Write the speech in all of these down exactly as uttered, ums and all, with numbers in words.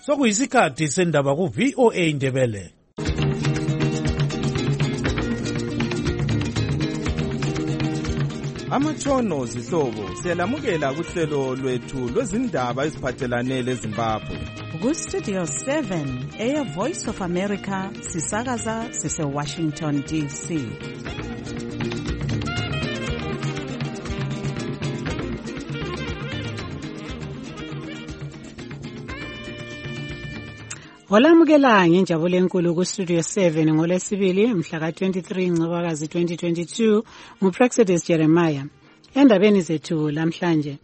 Sokuyisikhathi sendaba ku V O A Ndebele. Amatshono zihlobo siyalamukela kuhlelo lwethu lwezindaba eziphathelane leZimbabwe. Ku Studio seven, Air Voice of America, sisakaza sise Washington D C. Olamukela ngenjabulo enkulu ku Studio seven ngolesibili mhla ka twenty-three Ncwabakazi twenty twenty-two nguPrexidus Jeremiah. Endabeni zethu lamhlanje,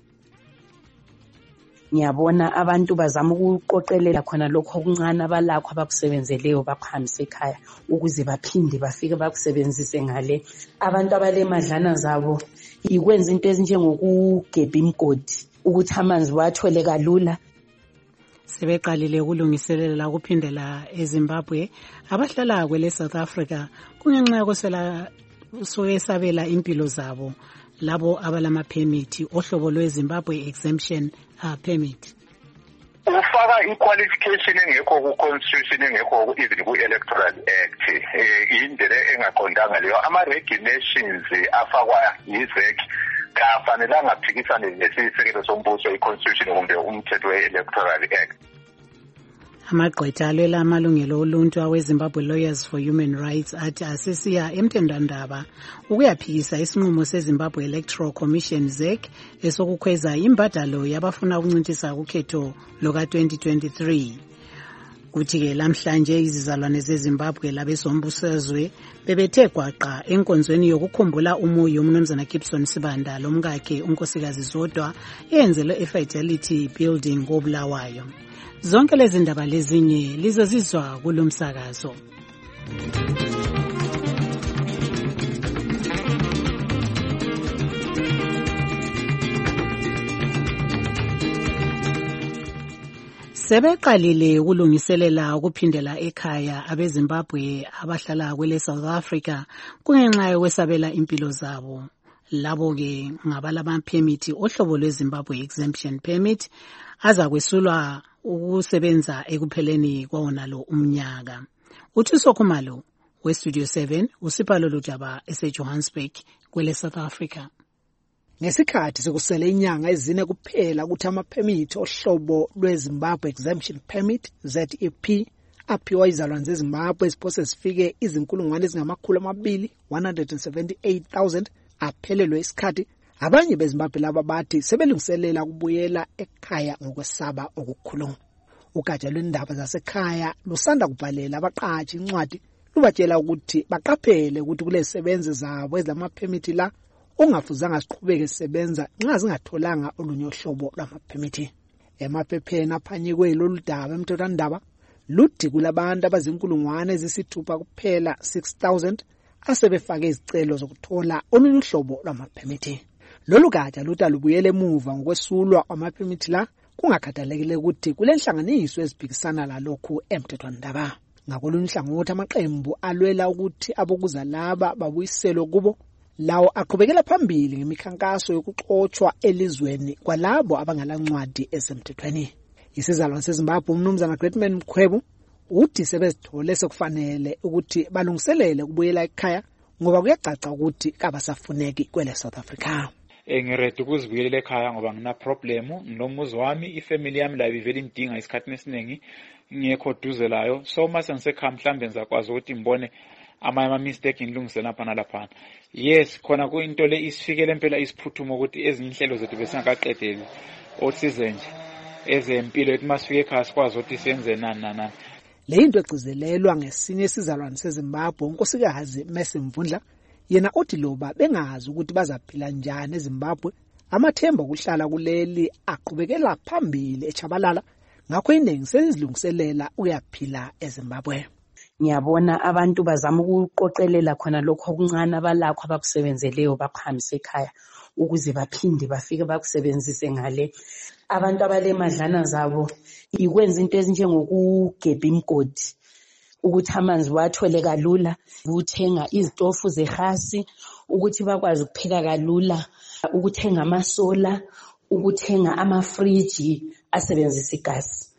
ngiyabona abantu bazama ukuqoqelela khona lokho okuncane abalakho abakusebenzeleyo bakuhambise ekhaya ukuze baphinde bafike bakusebenzise ngale. Abantu abalemadlana zabo ikwenza into ezinjengokugebha imgodi ukuthi amanzi bathole kalula. Sebeqalile ukulungiselela ukuphindela eZimbabwe abahlala kwele South Africa kungenxa yokusela soyesabela impilo zabo labo abalama permit ohlobo lweZimbabwe exemption uh, permit. Ufaka i-qualification engekho ku-constitution engekho even ku-electoral act indlela engaqondanga leyo. Ama-regulations afakwa yi-Z E C kafanelanga aphikisane nesisekelo sombuso i-constitution kumbe umthetho we-electoral act. Amagqwetha alwela amalungelo oluntu aweZimbabwe Lawyers for Human Rights athi asesiya emthethwandaba ukuyaphikisa isinqumo seZimbabwe Electoral Commission Z E C esokukhweza imbadalo yabafuna ukuncintisa ukhetho loka twenty twenty-three. Kuthi-ke lamhlanje izizalwane zeZimbabwe labesombusazwe bebethe gwaqa enkonzweni yokukhumbula umuyo uMnumzana Gibson Sibanda lomkakhe unkosikazi Zodwa eyenzelwe eFidelity Building koBulawayo. Zonke lezi ndaba lezinye lizozizwa kulomsakazo. Sebeqalile ukulungiselela ukuphindela ekhaya abeZimbabwe abahlala kwele South Africa kungenxa yokwesabela impilo zabo. Labo ke ngabalama permit ohlobo lweZimbabwe exemption permit azakwesulwa ukusebenza ekupheleni kwawona lo umnyaka. Uthiso Khumalo we Studio seven uSipalo Lujaba eseJohannesburg kwele South Africa. Ngesikhathi sekusele inyanga ezine kuphela ukuthi ama-permit ohlobo lweZimbabwe exemption permit Z E P aphiwa izalwane zeZimbabwe eziphose zifike izinkulungwane ezingamakhulu amabili one hundred seventy-eight thousand aphelelwe isikhathi. Abanye beZimbabwe laba bathi sebelungiselela ukubuyela ekhaya ngokwesaba okukhulu. Ugatsha lwendaba zasekhaya lusanda kubhalela abaqashi incwadi lubatshela ukuthi baqaphele ukuthi kulezisebenzi zabo ezilama-permit la ongafuzanga siqhubeke sisebenza nxa zingatholanga olunye uhlobo lwama-permit. Emaphepheni aphanyekwe lolu daba emthethwandaba luthi kulabantu abazinkulungwane ezisithupha kuphela six thousand asebefake izicelo zokuthola olunye uhlobo lwama-permit. Lolu gatsha luthi alubuyele emuva ngokwesulwa kwama-permit la kungakhathalekile ukuthi kulenhlanganiso eziphikisana lalokhu emthethwandaba. Ngakolunye uhlangothi amaqembu alwela ukuthi abokuza laba babuyiselwe kubo lawo aqhubekela phambili ngemikhankaso yokuxoxwa elizweni kwalabo abangalancwadi esemthethweni. Isizalwane seZimbabwe uMnumzana Greatman Mkhwebu uthi sebezithole sekufanele ukuthi balungiselele ukubuyela ekhaya ngoba kuyacaca ukuthi kabasafuneki kwele South Africa. Engirede ukuzibuyela ekhaya ngoba ngina problem nomuzi wami ifamily yami la ivele indinga isikhathi esiningi ngekho duze layo, so mase ngisekhaya mhlambe ngizakwazi ukuthi ngibone ama ama mistake ngilungisela lapha nalapha. Yes, khona kuyinto le isifikele impela isiphuthumo ukuthi ezinye inhlelo zethu besingaqedeli otsize nje ezempilo ethi masifike ekhaya sikwazi ukuthi senze nani nani. Le into egcizelelwa ngesinye isizalwane seZimbabwe unkosikazi Mercy Mvundla yena uthi loba bengazi ukuthi bazaphila njani eZimbabwe amathemba okuhlala kuleli aqhubekela phambili echabalala ngakho iningi selizilungiselela uyaphila eZimbabwe. Ngiyabona abantu bazama ukuqoqelela khona lokho okuncane abalakho abakusebenzeleyo bakuhambise ekhaya ukuze baphinde bafike bakusebenzise ngale. Abantu abalemadlana zabo ikwenza into ezinjengokugebha imgodi ukuthi amanzi bathole kalula, ukuthenga izitofu zehasi, ukuthi bakwazi ukupheka kalula, ukuthenga amasola, ukuthenga amafriji asebenzisa igasi.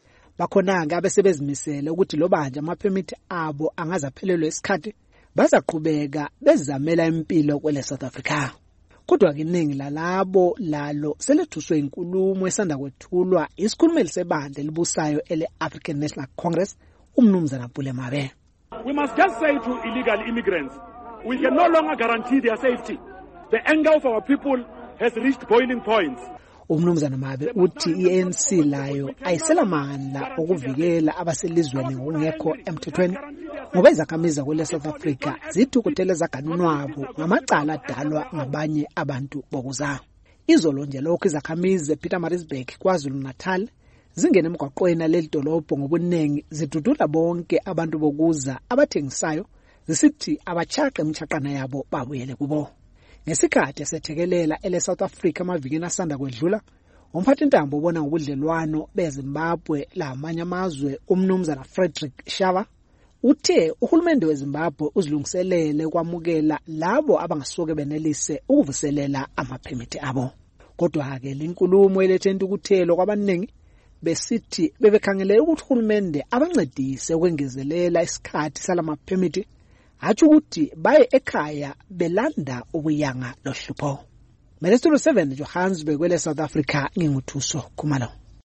bakhona-ke abesebezimisele ukuthi lo banje amaphemithi abo angazaphelelwe isikhathi bazaqhubeka bezamela impilo kwele South Africa. Kodwa-ke iningi lalabo lalo selethuswe inkulumo esanda kwethulwa isikhulumeli sebandla elibusayo ele-African National Congress umnumzana Pule Mabe. We must just say to illegal immigrants, we can no longer guarantee their safety. The anger of our people has reached boiling points. Umnumzana Mabe uthi i-A N C layo ayiselamandla ukuvikela abaselizweni ngokungekho emthethweni ngoba izakhamizi kwele South Africa zithukutele zaganunwabo ngamacala adalwa ngabanye abantu bokuza. Izolo nje lokho izakhamizi ePietermaritzburg KwaZulu Natal zingena emgwaqweni leli dolobho ngobuningi zidudula bonke abantu bokuza abathengisayo zisithi abachaqe imchaqana yabo babuyele kubo. Ngesikhathi esethekelela ele South Africa amavikini asanda kwedlula umphathi intambo ubona ngobudlelwano beZimbabwe lamanye amazwe umnumzana Frederick Shava uthe uhulumende weZimbabwe uzilungiselele kwamukela labo abangasuke benelise ukuvuselela amaphemithi abo. Kodwa-ke linkulumo elethe intukuthelo kwabaningi besithi bebekhangele ukuthi uhulumende abancedise ukwengezelela isikhathi salamaphemithi athi ukuthi baye ekhaya belanda ubuyanga lohlupho. Melestulu seven Johannesburg kwele South Africa nginguthuso Khumalo.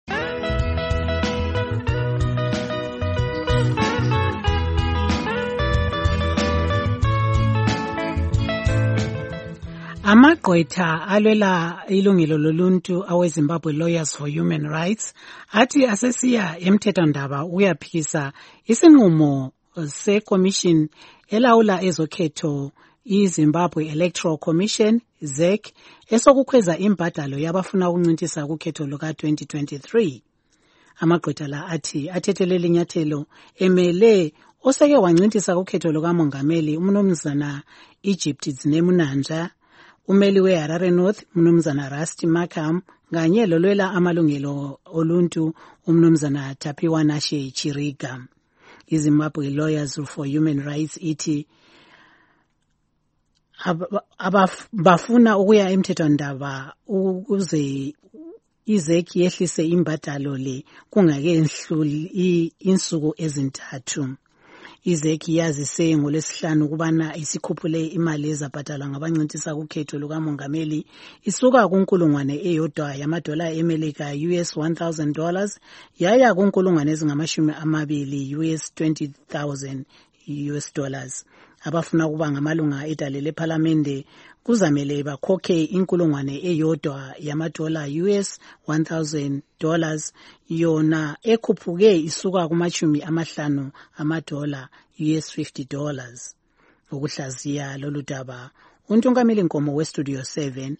Amagqwetha alwela ilungelo loluntu aweZimbabwe Lawyers for Human Rights athi asesiya emthethondaba uyaphikisa isinqumo se-commission elawula ezokhetho iZimbabwe Electoral Commission Z E C esokukhweza imbadalo yabafuna ukuncintisa ukhetho luka twenty twenty-three. Amagqwetha la athi athethelela inyathelo emele oseke wancintisa ukhetho lukamongameli umnumzana Egypt Zinemunanja, umeli weHarare North umnumzana Rusty Markham kanye lolwela amalungelo oluntu umnumzana Tapiwa Nashe Chiriga. iZimbabwe Lawyers for Human Rights ithi abafuna ukuya emthethondaba ukuze izeki yehlise imbadalo le kungakenhluli insuku ezintathu. Izeki yazise ngolesihlanu kubana isikhuphule imali ezabhadalwa ngabancintisa ukhetho lukamongameli isuka kunkulungwane eyodwa yamadola eMelika U S one thousand dollars yaya kunkulungwane ezingamashumi amabili U S twenty thousand U S dollars. Abafuna kuba ngamalunga edale lePhalamende kuzamele bakhokhe inkulungwane eyodwa yamadola U S one thousand dollars yona ekhuphuke isuka kumashumi amahlanu amadola U S fifty dollars. Ukuhlaziya lolu daba untungameli Nkomo weStudio seven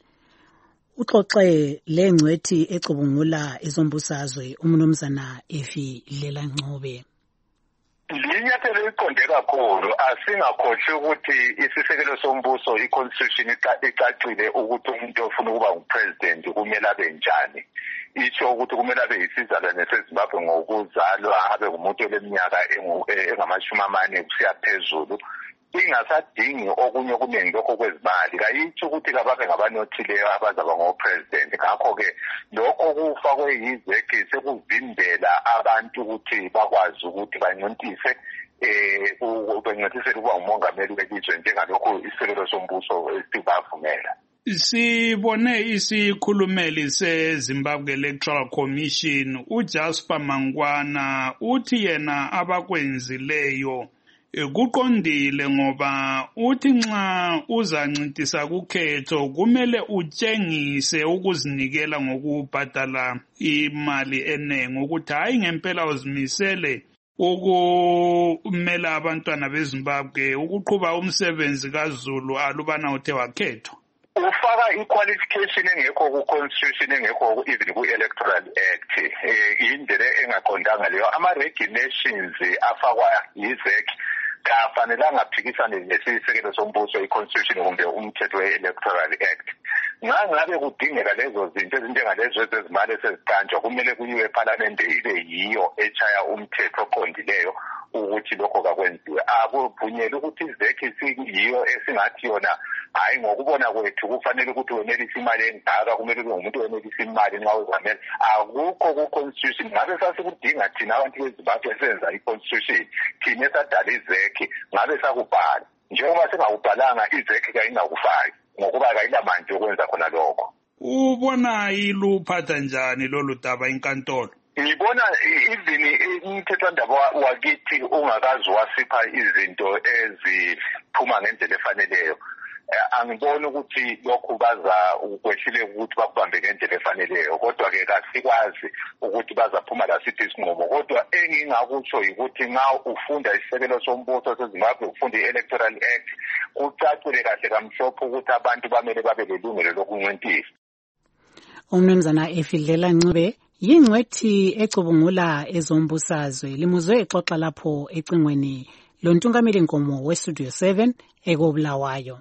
uxoxe lengcwethi ecubungula izombusazwe umnumzana Efi Lela Ncube. Linyathelo eliqonde kakhulu asingakhohlwa ukuthi isisekelo sombuso iconstitution icacile ukuthi umuntu ofuna ukuba ngupresident kumele abe njani. Isho ukuthi kumele abe yisizalwane seZimbabwe ngokuzalwa abe ngumuntu oleminyaka engamashumi amane kusiya phezulu. Ingasadingi okunye okuningi lokho kwezimali kayitsho ukuthi kababe ngabanothileyo abazaba ngopresident. Ngakho-ke lokho kufakwe yizeki sekuvimbela abantu ukuthi bakwazi ukuthi banyontise eh ubengathise ukuba umongameli welizwe njengalokho isekelo sombuso esibavumela. Sibone isikhulumeli seZimbabwe Electoral Commission uJasper Mangwana uthi yena abakwenzileyo kuqondile ngoba uthi nxa uzancintisa ukhetho kumele utshengise ukuzinikela ngokubhadala imali enengi ukuthi hayi ngempela uzimisele ukumela abantwana beZimbabwe ukuqhuba umsebenzi kaZulu alubana uthe wakhethwa. Ufaka i-qualification engekho ku-constitution engekho even ku-electoral act indlela engaqondanga leyo. Ama-regulations afakwa yi-Z E C kafanelanga aphikisane nesisekelo sombuso i-constitution kumbe umthetho we-electoral act. Ngabe kudingeka lezo zinto ezinjengalezo ezezimali eseziqanjwa kumele kuyiwe ePhalamende ibe yiyo echaya umthetho oqondileyo ukuthi lokho kakwenziwe. Akuvunyelwe ukuthi i-Z E C yiyo esingathi yona hayi ngokubona kwethu kufanele ukuthi wenelise imali engaka, kumele kube ngumuntu wenelise imali nxa uzamele. Akukho ku-constitution. Ngabe sasikudinga thina abantu beZimbabwe esenza i-constitution, thina esadala izekhi, ngabe sakubhala. Njengoba singakubhalanga izekhi kayingakufaki ngokuba kayilamandla yokwenza khona lokho. Ubona iluphatha njani lolu daba inkantolo? Ngibona even umthethwandaba wakithi ungakazi wasipha izinto eziphuma ngendlela efaneleyo. Angiboni ukuthi lokhu baza ukwehlile ukuthi bakubambe ngendlela efaneleyo, kodwa ke kasikwazi ukuthi bazaphuma la sithi isinqumo. Kodwa engingakutsho ukuthi nxa ufunda isisekelo sombuso seZimbabwe, ufunda i-Electoral Act, kucacile kahle kamhlophe ukuthi abantu bamele babe lelungelo lokunqintisa. Umnumzana Efidlela Ncube yingcwethi ecubungula ezombusazwe limuzwe exoxa lapho ecingweni lontungameli nkomo weStudio seven ekobulawayo.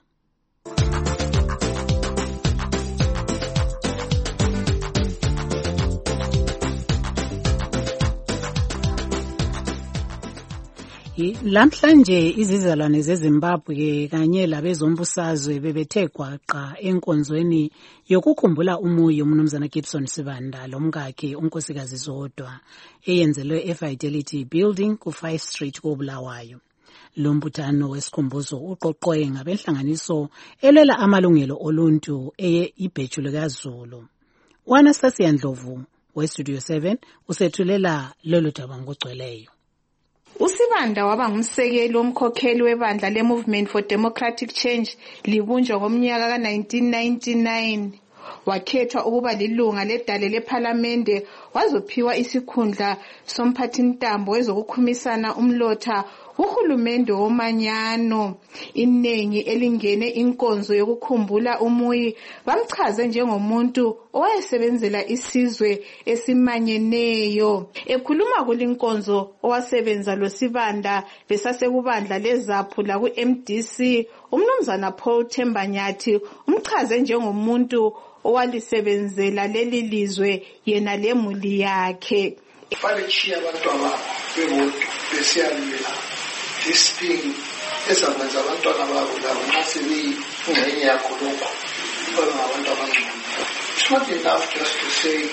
Lamhlanje izizalwane zeZimbabwe kanye labezombusazwe bebethe gwaqa enkonzweni yokukhumbula umuyo umnumzana Gibson Sibanda lomkakhe unkosikazi Zodwa eyenzelwe eFidelity Building ku five Street koBulawayo. Lo mbuthano wesikhumbuzo uqoqwe ngabenhlanganiso elwela amalungelo oluntu eye ibheju likaZulu. Anastasia Ndlovu weStudio seven usethulela lolu daba ngokugcweleyo. uSibanda waba ngumsekeli womkhokheli webandla le-Movement for Democratic Change libunjwa ngomnyaka ka nineteen ninety-nine. Wakhethwa ukuba lilunga ledale lephalamende, wazophiwa isikhundla somphathintambo wezokukhumisana umlotha uhulumende womanyano. Inengi elingene inkonzo yokukhumbula umuyi bamchaze njengomuntu owayesebenzela isizwe esimanyeneyo. Ekhuluma kulinkonzo owasebenza loSibanda besasekubandla lezaphu la ku-M D C, umnumzana Paul Thembanyathi umchaze njengomuntu owalisebenzela leli lizwe yena lemuli yakhe. Falechiya abantwana bebodwa besiyalela this thing ezakwenza abantwana babo labo nxa sebeyingxenye yakho lokho bangabantu abangcono. It's not enough just to say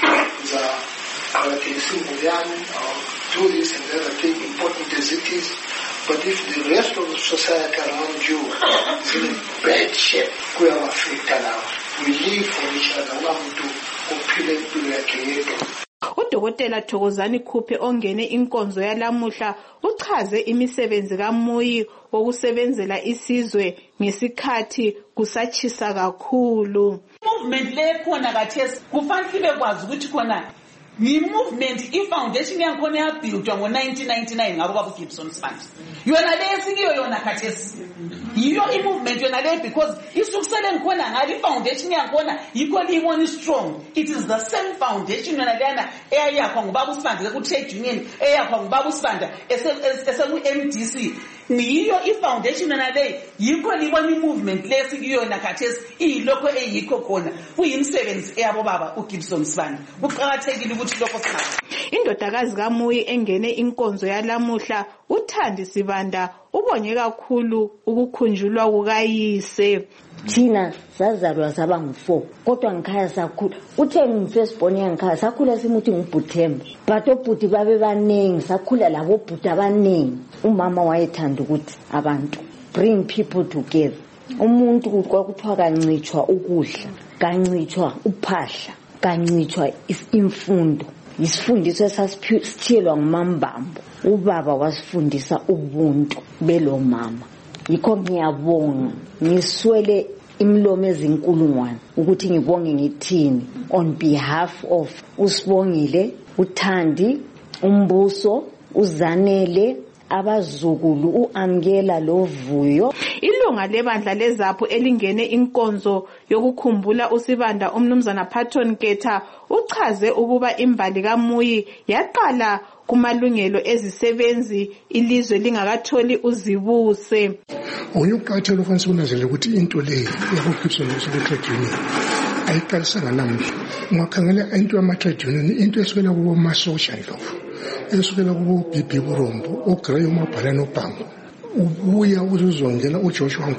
zaqakathekisimbuyane or do this and the other thing, important as it is, but if the rest of the society around you is in bad shape, kuyabafekta labo. We live for each other. Umuntu uphile impilo yakhe yedwa. Udokotela Thokozani Khuphe ongene inkonzo yalamuhla uchaze imisebenzi kaMuyi wokusebenzela isizwe ngesikhathi kusatshisa kakhulu. Movement le khona kathesi kufanele bekwazi ukuthi khona ni movement i-foundation yakhona yabuildwa ngo nineteen ninety-nine ngabo baba Gibson Sibanda. Yona lesikiyo yona kathesi. Yiyo i-movement yona le because isukusele ngikhona ngale i-foundation yakhona yikho libona strong. It is the same foundation yona lena eyakwa ngubaba uSibanda ku trade union eyakwa ngubaba uSibanda eselu M D C. Niyo i-foundation yona le yikho libona i-movement lesikiyo yona kathesi iyilokho eyikho khona kuyimsebenzi eyabo baba uGibson Sibanda. Kuqhakathekile ukuthi lokho sikhathi. Indodakazi kaMuyi engene inkonzo yalamuhla uThandi Sibanda ubonye kakhulu ukukhunjulwa kukayise. Thina sazalwa saba ngu-four kodwa ngikhaya sakhula uthe ngifirstborn yangikhaya sakhula simuthi ngubhuthemba but obhuti babe baningi sakhula labo bhuti abaningi. Umama wayethanda ukuthi abantu bring people together. Umuntu kwakuthiwa kancitshwa ukudla, kancitshwa uphahla, kancitshwa imfundo. Isifundiso esasithiyelwa ngumambambo. Ubaba wasifundisa ubuntu belo mama. Yikho ngiyabonga ngiswele imlomo ezinkulungwane ukuthi ngibonge ngithini on behalf of uSibongile, uThandi, uMbuso, uZanele, abazukulu uAmkela loVuyo. Ilunga lebandla lezaphu elingene inkonzo yokukhumbula uSibanda umnumzana Patton Keta uchaze ukuba imbali kaMuyi yaqala kumalungelo ezisebenzi ilizwe lingakatholi uzibuse. Uyuqathela ufanele unazele ukuthi into le yakugibson uSibanda union ayiqalisanga namuhla. Ungakhangela into yama-trade union into esukela kubo masosha Ndlovu, esukela kubo B B Burombo, uGrey uMabhalane uBhango, ubuya uzuzongela uJoshua Nkomo,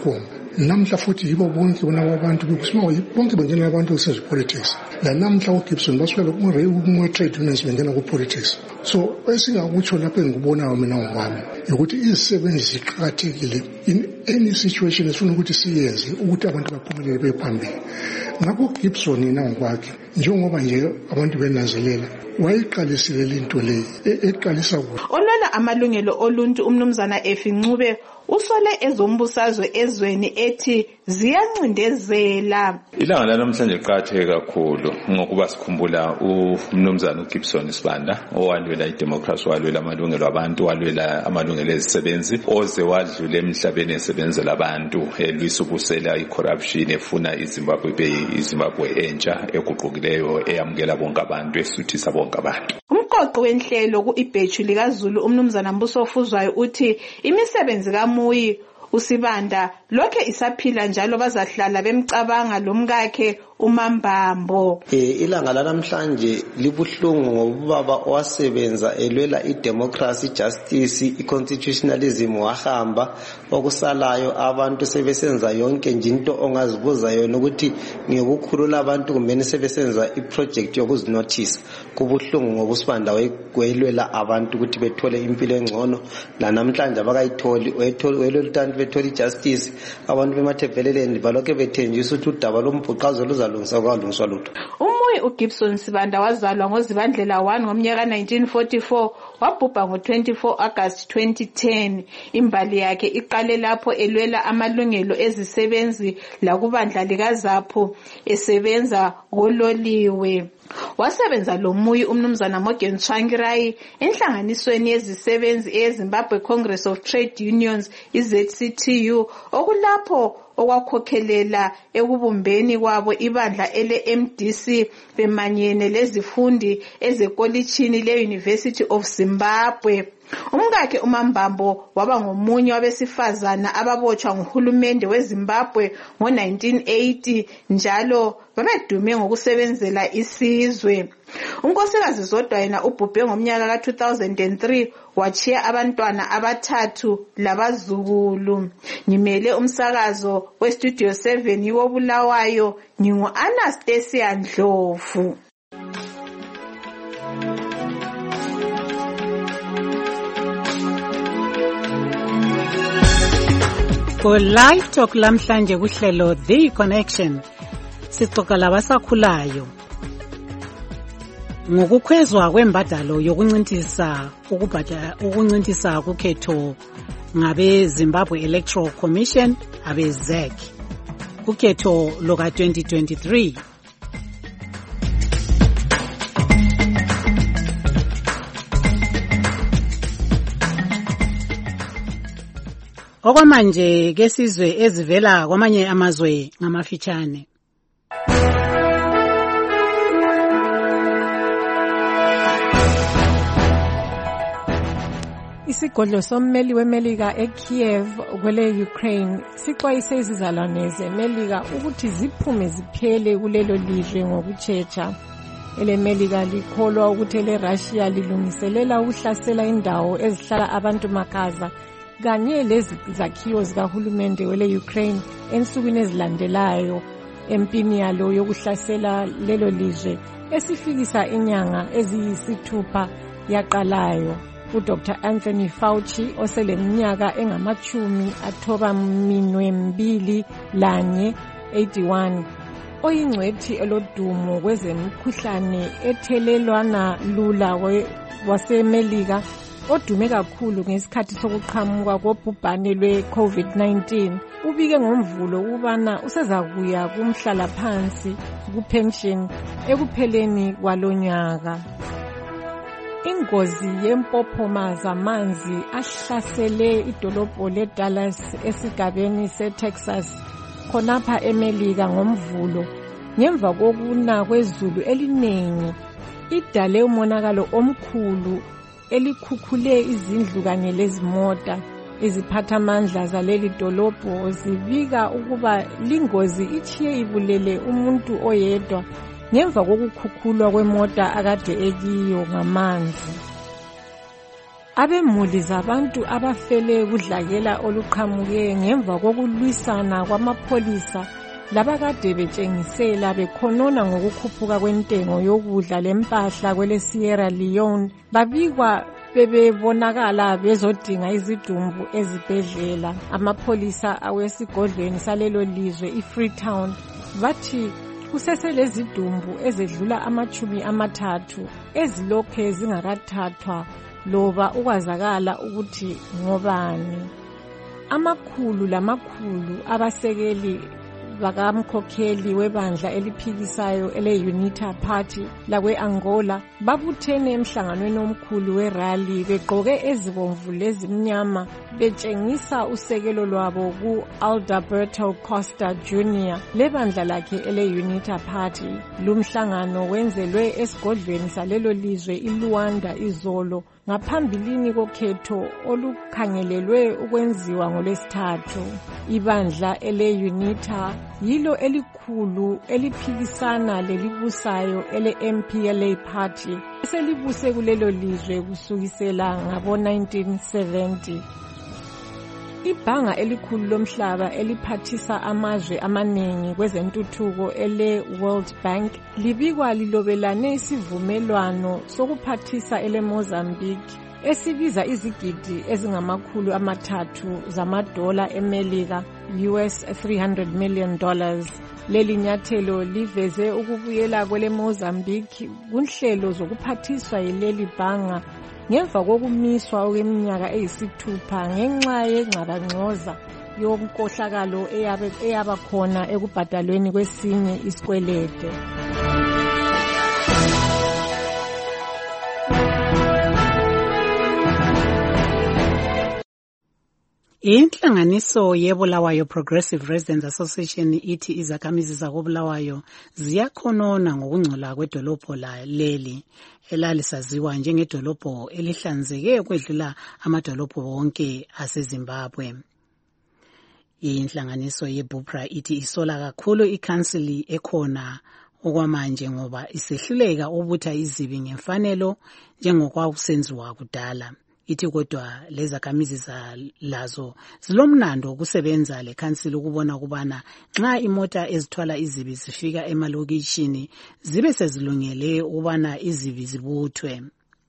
namhla futhi yibo bonke bona abantu bekusima bonke bengena abantu kusenza politics la namhla uGibson basukela kuma trade unions bengena ku politics. So esingakutsho lapha engikubonayo mina ngowami ukuthi izisebenzi ziqhakathekile in any situation esifuna ukuthi siyenze ukuthi abantu baphumelele bephambili. Ngakho uGibson yena ngokwakhe njengoba nje abantu benazelela wayiqalisile lento le eqalisa kuhle. Olwala amalungelo oluntu umnumzana Efincube usole ezombusazwe ezweni ethi ziyancindezela. Ilanga lanamhlanje liqhatheke kakhulu ngokuba sikhumbula umnumzana uGibson Sibanda owalwela idemocracy, walwela amalungelo abantu, walwela amalungelo ezisebenzi, oze wadlula emhlabeni esebenzela abantu, elwisa ukusela icorruption, efuna iZimbabwe ibe iZimbabwe entsha eguqukileyo eyamukela bonke abantu, esuthisa bonke abantu. Umqoqi wenhlelo ku-ibhethu likaZulu umnumzana Mbuso Ofuzwayo uthi imisebenzi kaMuyi uSibanda lokhe isaphila njalo bazahlala bemcabanga lomkakhe uMambambo. Eh ilanga lanamhlanje libuhlungu ngobaba owasebenza elwela idemocracy, justice, iconstitutionalism wahamba, okusalayo abantu sebesenza yonke nje into ongazibuza yona ukuthi ngikukhulula abantu kumbe sebesenza iproject yokuzinotice. Kubuhlungu ngoba uSibanda wayelwela abantu ukuthi bethole impilo engcono, la namhlanje abakayitholi, wayelwela ukuthi bethole justice, abantu bemathebheleleni balokhe bethenjisa ukuthi udaba lombhuqazo luza Umuyi uGibson Sibanda wazalwa ngoZibandlela one ngomnyaka nineteen forty-four, wabhubha ngo twenty-four August twenty ten. Imbali yakhe iqale lapho elwela amalungelo ezisebenzi lakubandla likaZAPU esebenza ngololiwe. Wasebenza lo Muyi umnumzana Morgan Tsvangirai enhlanganisweni yezisebenzi eZimbabwe Congress of Trade Unions i-Z C T U, okulapho okwakhokhelela ekubumbeni kwabo ibandla ele M D C bemanyene lezifundi ezekolitshini le-University of Zimbabwe. Umkakhe uMambambo waba ngomunye wabesifazana ababotshwa nguhulumende weZimbabwe ngo nineteen eighty, njalo babedume ngokusebenzela isizwe. Unkosikazi Zodwa yena ubhubhe ngomnyaka ka two thousand three, wachiya abantwana abathathu labazukulu. Ngimele umsakazo we Studio seven yiwo Bulawayo, ngingu Anastasia Ndlovu. Ku live talk lamhlanje kuhlelo The Connection sixoxa labasakhulayo ngokukhwezwa kwembadalo yokuncintisa ukubhadala ukuncintisa kukhetho ngabe Zimbabwe Electoral Commission abe Z E C kukhetho loka twenty twenty-three. Okwamanje ke sizwe ezivela kwamanye amazwe ngamafitshane. Isigodlo sommeli weMelika eKiev kwele Ukraine sixwayise izizalwane zeMelika ukuthi ziphume ziphele kulelo lizwe ngokutshecha. EleMelika likholwa ukuthi eleRussia lilungiselela ukuhlasela indawo ezihlala abantu makaza kanye lezakhiwo zikahulumende wele Ukraine ensukwini ezilandelayo empini yalo yokuhlasela lelo lizwe esifikisa inyanga eziyisithupha yaqalayo. uDoctor Anthony Fauci oseleminyaka engamachumi athoba minwe mbili lanye eighty-one, oyingcwethi elodumo kwezemikhuhlane ethelelwana lula waseMelika, odume kakhulu ngesikhathi sokuqhamuka kobhubhane lwe-COVID nineteen, ubike ngomvulo ukubana usezakuya kumhlala phansi kupension ekupheleni kwalonyaka. Ingozi yempophoma zamanzi ahlasele idolobho leDallas esigabeni seTexas khonapha eMelika ngomvulo ngemva kokuna kwezulu elinengi idale umonakalo omkhulu elikhukhule izindlu kanye lezimota. Iziphathamandla zaleli dolobho zibika ukuba lingozi ichiye ibulele umuntu oyedwa ngemva kokukhukhulwa kwemota akade ekiyo ngamanzi. abemuli zabantu abafele kudlakela oluqhamuke ngemva kokulwisana kwamapholisa labakade betshengisela bekhonona ngokukhuphuka kwentengo yokudla lempahla kwele Sierra Leone babikwa bebebonakala bezodinga izidumbu ezibhedlela. Amapholisa awesigodlweni salelo lizwe iFreetown bathi kuseselezidumbu ezedlula amachumi amathathu ezilokhe zingakathathwa loba ukwazakala ukuthi ngobani. Amakhulu lamakhulu abasekeli bakamkhokheli webandla eliphikisayo ele-UNITA Party lakwe-Angola babuthene emhlanganweni omkhulu werali begqoke ezibomvu lezimnyama betshengisa usekelo lwabo ku-Alberto Costa Junior lebandla lakhe ele-UNITA Party. Lumhlangano wenzelwe esigodlweni salelo lizwe iLuanda izolo ngaphambilini kokhetho olukhangelelwe ukwenziwa ngolwesithathu. Ibandla ele-UNITA yilo elikhulu eliphikisana lelibusayo ele-M P L A Party eselibuse kulelo lizwe kusukisela ngabo nineteen seventy. Ibhanga elikhulu lomhlaba eliphathisa amazwe amaningi kwezentuthuko ele-World Bank libikwa lilobelane isivumelwano sokuphathisa ele-Mozambique esibiza izigidi ezingamakhulu amathathu zamadola eMelika U S three hundred million dollars. Leli nyathelo liveze ukubuyela kwele Mozambique kunhlelo zokuphathiswa yileli bhanga ngemva kokumiswa okweminyaka eyisithupha ngenxa yengxabangxoza yomkohlakalo eyaba khona ekubhadalweni kwesinye isikwelede. Inhlanganiso yeBulawayo Progressive Residents Association ithi izakhamizi zakoBulawayo ziyakhonona ngokungcola kwedolobho la leli elalisaziwa njengedolobho elihlanzeke ukwedlula amadolobho wonke aseZimbabwe. Inhlanganiso yeBupra ithi isola kakhulu ikhansili ekhona okwamanje ngoba isehluleka ubutha izibi ngemfanelo njengokwakusenziwa kudala. Ithi kodwa lezakhamizi lazo zilomnando ukusebenza lekhansili ukubona kubana nxa imota ezithwala izibi zifika emalokishini zibe sezilungele ukubana izibi zibuthwe.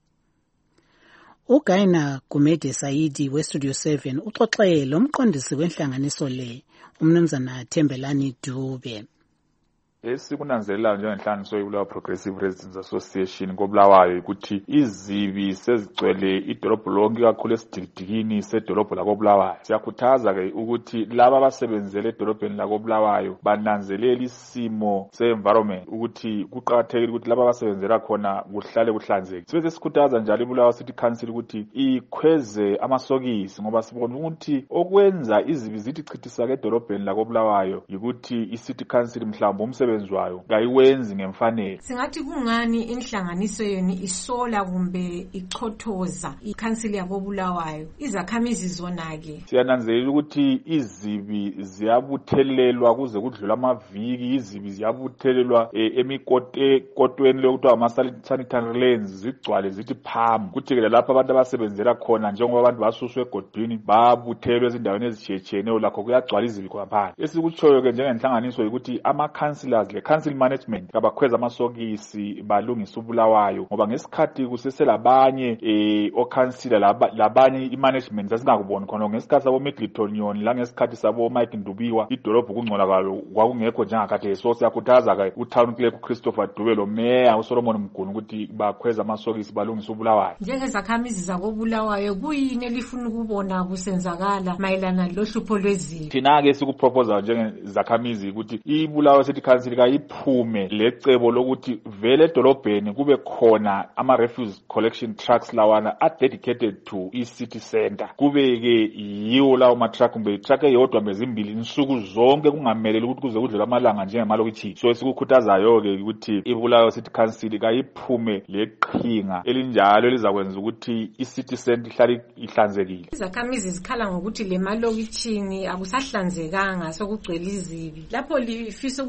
uGaina Gumede Saidi weStudio seven uxoxe lomqondisi wenhlanganiso le umnumzana Thembelani Dube. Esikunanzelelayo njengenhlanganiso yeBulawayo Progressive Residents Association koBulawayo ukuthi izibi sezigcwele idolobho lonke kakhulu esidikidikini sedolobho lakoBulawayo. Siyakhuthaza ke ukuthi laba abasebenzele edolobheni lakoBulawayo bananzelela isimo se-environment ukuthi kuqakathekile ukuthi laba abasebenzela khona kuhlale kuhlanzeke. Sibe sikhuthaza njalo iBulawayo City Council ukuthi ikhweze amasokisi ngoba sibona ukuthi okwenza izibi zithi chithisaka edolobheni lakoBulawayo yikuthi iCity Council mhlawumbe umsebenzi wenzwayo ngayiwenzi ngemfanelo. Singathi kungani inhlanganiso yeni isola kumbe ichothoza ikhansili yakoBulawayo izakhamizi zona ke? Siyananzelela ukuthi izibi ziyabuthelelwa kuze kudlula amaviki, izibi ziyabuthelelwa e, emikotweni lokuthiwa ama-sanitary lanes zigcwale zithi phamu. Kuthi ke lapha abantu abasebenzela khona njengoba abantu basuswe egodini babuthelwe ezindaweni ezitshiyetshiyeneyo lakho kuyagcwala izibi khona. Esikutshoyo ke njengenhlanganiso ukuthi ama-councillors le council management kabakhweza amasokisi balungisa uBulawayo ngoba ngesikhathi kuseselabanye eh o-councillor labanye i-management sasingakuboni khona ngesikhathi sabo Middleton Nyoni la ngesikhathi sabo Mike Ndubiwa idolobho kungcola kwalo kwakungekho njengakade. So siyakhuthaza ke uTown Clerk uChristopher Dube lo Mayor uSolomon Mguni ukuthi bakhweza amasokisi balungisa uBulawayo. Njengezakhamizi zakoBulawayo kuyini elifuna ukubona kusenzakala mayelana lohlupho lwezibi? Thina ke sikupropose njengezakhamizi ukuthi iBulawayo City Council kayiphume lecebo lokuthi vele edolobheni kube khona ama-refuse collection trucks lawana are dedicated to i-city center. Kube ke yiwo lawo ma-truck kumbe truck eyodwa bezimbili insuku zonke kungameleli ukuthi kuze kudlula amalanga njengemalokitshi. So sikukhuthazayo ke ukuthi iBulawayo City Council kayiphume leqhinga elinjalo elizakwenza ukuthi i-city center ihlale ihlanzekile. Izakhamizi zikhala ngokuthi le malokitshini akusahlanzekanga sokugcwele izibi. Lapho lifisa ukubona kuse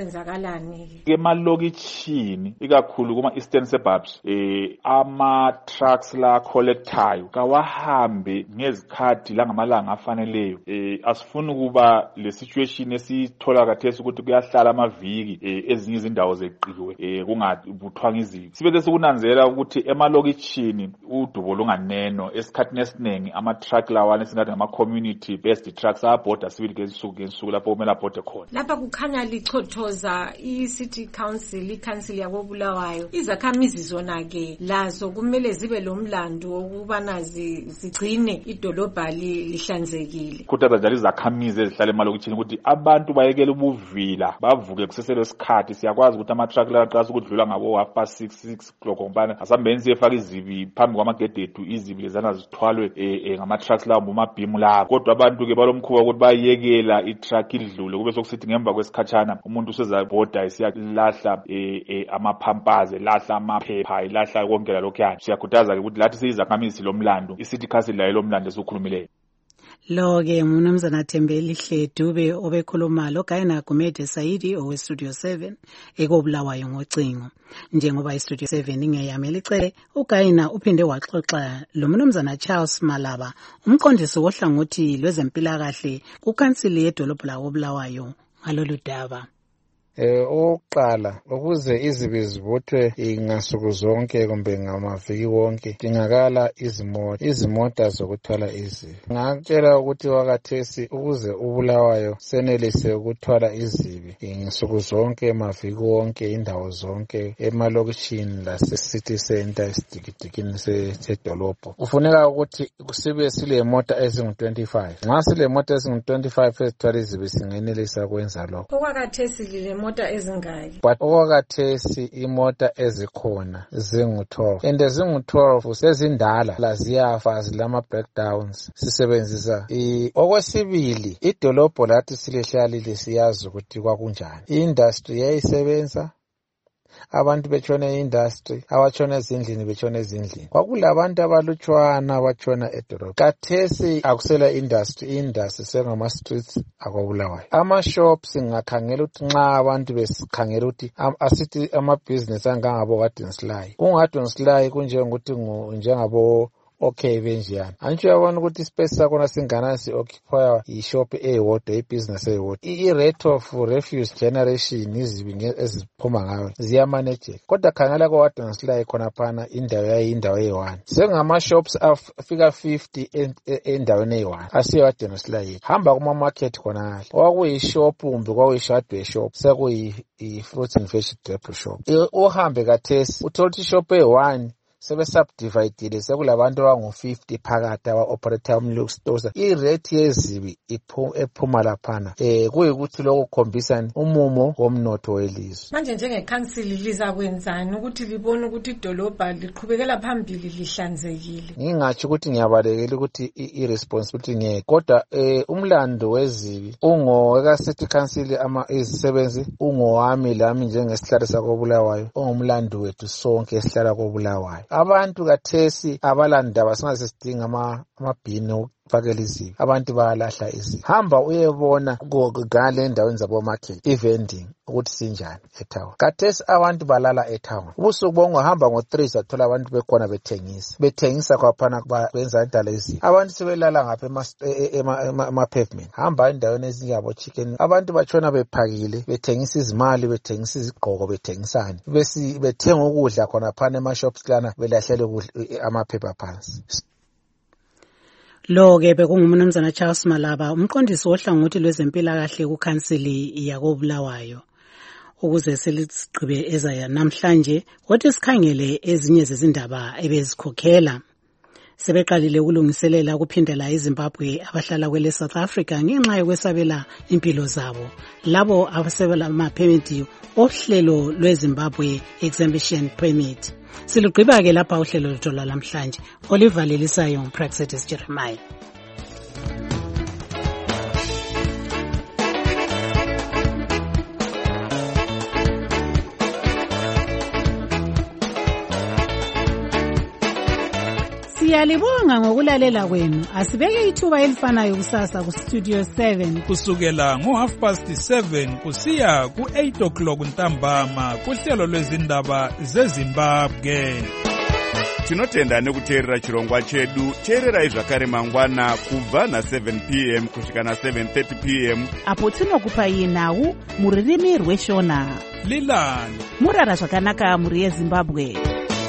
kusenzakalani emalokitshini ikakhulu kuma eastern suburbs eh ama trucks la collectayo kawahambe ngezikhathi langamalanga afaneleyo. eh asifuni kuba le situation esithola kathesi ukuthi kuyahlala amaviki eh, ezinye izindawo zeqiwe eh kungabuthwanga izibi. Sibe sekunanzela ukuthi emalokitshini udubo lunganeno esikhathini esiningi ama truck lawana singathi ngama community based trucks abhoda sibili ngesuku ngesuku lapho kumele abhode khona. Lapha kukhanya lichothoza i city council, i council yako Bulawayo. Izakhamizi zona ke lazo kumele zibe lomlando ukubana zigcine idolobha lihlanzekile. Khuthaza njalo izakhamizi ezihlala emalokitshini ukuthi abantu bayekele ubuvila bavuke kusesele isikhathi. Siyakwazi ukuthi ama truck la aqasa ukudlula ngabo half past six six o'clock ngombana asambenzi efaka izibi phambi kwamagede ethu, izibi lezana zithwalwe eh ngama trucks lawo bomabhimu lawo. Kodwa abantu ke balomkhuba ukuthi bayekela i truck idlule kube sokusithi ngemva kwesikhatshana umuntu usezabhoda isiyalahla eh amaphampaze, lahla amaphepha, ilahla konke lokho yani. Siyakhuthaza ke ukuthi lathi siyizakhamizi lomlando, i city council layo lomlando esikhulumileyo. Lo ke umnumzana Thembeli Hledube obekhuluma lo Gayina Gumede Saidi owe Studio seven ekobulawayo ngocingo. Njengoba iStudio seven ingeyamela icele, uGayina uphinde waxoxa lo mnumzana Charles Malaba, umqondisi wohlangothi lwezempilakahle kukansili yedolobha lakobulawayo ngalolu daba. Eh oqala ukuze izibi zivuthwe ingasuku zonke kumbe ngamaviki wonke dingakala izimota izimota zokuthwala izibi. Ngakutshela ukuthi wakathesi ukuze ubulawayo senelise ukuthwala izibi ingasuku zonke emaviki wonke indawo zonke emalokishini lase city center isidikidikini sedolobho kufuneka ukuthi kusibe sile mota ezingu twenty-five. Nxa sile mota ezingu twenty-five ezithwala izibi singenelisa ukwenza lokho. Okwakathesi lile mota ezingaki? But okwakathesi imota ezikhona zingu twelve and zingu twelve sezindala laziyafa zilama breakdowns sisebenzisa i okwesibili idolobho lathi silehlalile siyazi ukuthi kwakunjani. Industry yayisebenza abantu betshona e-industry, abatshona ezindlini betshona ezindlini. Kwakulabantu abalutshwana abatshona edolobha. Kathesi akusela industry, industry sengama streets akobulawayo. Ama shops ngakhangela ukuthi nxa abantu besikhangela ukuthi asithi ama business angangabo kaDinsley. UngaDinsley kunjengokuthi njengabo okay benjani. Antsho yabona ukuthi ispace sakona singana si occupy ishop eyodwa, ibusiness eyodwa. I rate of refuse generation izibi eziphuma ngayo ziyamanage. Kodwa khangela kwa Dinsley khona phana indawo yayindawo eyi-one. Sengama shops afika fifty endaweni eyi-one. Asiyo Dinsley. Hamba kuma market khona. Kwakuyi shop kumbe kwakuyishadwe shop. Sekuyi fruits and vegetable shop. Uhambe kathesi uthola ukuthi shop eyi-one sebe subdivided sekulabantu abangu fifty phakathi aba operator umluk stores. I rate yezibi ephuma laphana eh kuyikuthi lokho khombisa umumo womnotho welizwe. Manje njenge council liza kwenzani ukuthi libone ukuthi idolobha liqhubekela phambili lihlanzekile? Ngingathi ukuthi ngiyabalekela ukuthi i responsibility ngeke, kodwa eh umlando wezibi ungo ka city council ama izisebenzi ungowami lami njengesihlalo sakobulawayo, ongumlando wethu sonke esihlala kobulawayo. Abantu kathesi abalandaba singasesidinga ama amabhini fakela izibi. Abantu bayalahla izibi. Hamba uyebona ngale endaweni zabo market i-vending ukuthi sinjani etown. Kathesi abantu balala etown. Ubusuku bonke hamba ngo three sathola abantu bekhona bethengisa. Bethengisa kwaphana kwenza indala izibi. Abantu sebelala ngapha ema pavement. Hamba endaweni ezinjabo chicken. Abantu batshona bephakile, bethengisa izimali, bethengisa izigqoko, bethengisana. Besi bethenga ukudla khona phana ema shops kana belahlele amaphepha phansi. Lo ke bekungumnumzana Charles Malaba, umqondisi wohlangothi lwezempilakahle kukansili yakobulawayo. Ukuze selisigqibe ezaya namhlanje, wathi sikhangele ezinye zezindaba ebezikhokhela. Sebeqalile ukulungiselela ukuphindela eZimbabwe abahlala kwele South Africa ngenxa yokwesabela impilo zabo. Labo abasebela ama-permit ohlelo lweZimbabwe Exemption Permit. Silugqiba ke lapha uhlelo lwethu lamhlanje. Oliver Lelisayo, Praxetis Jeremiah. Siyalibonga ngokulalela kwenu. Asibeke ithuba elifanayo kusasa ku Studio seven. Kusukela ngo half past seven kusiya ku eight o'clock ntambama kuhlelo lwezindaba zeZimbabwe. Tinotenda nekuteerera chirongwa chedu. Teererai zvakare mangwana kubva na seven p m kusvika na seven thirty p m apo tinokupai nhau muririmi rweshona. Lilani murara zvakanaka muri yeZimbabwe.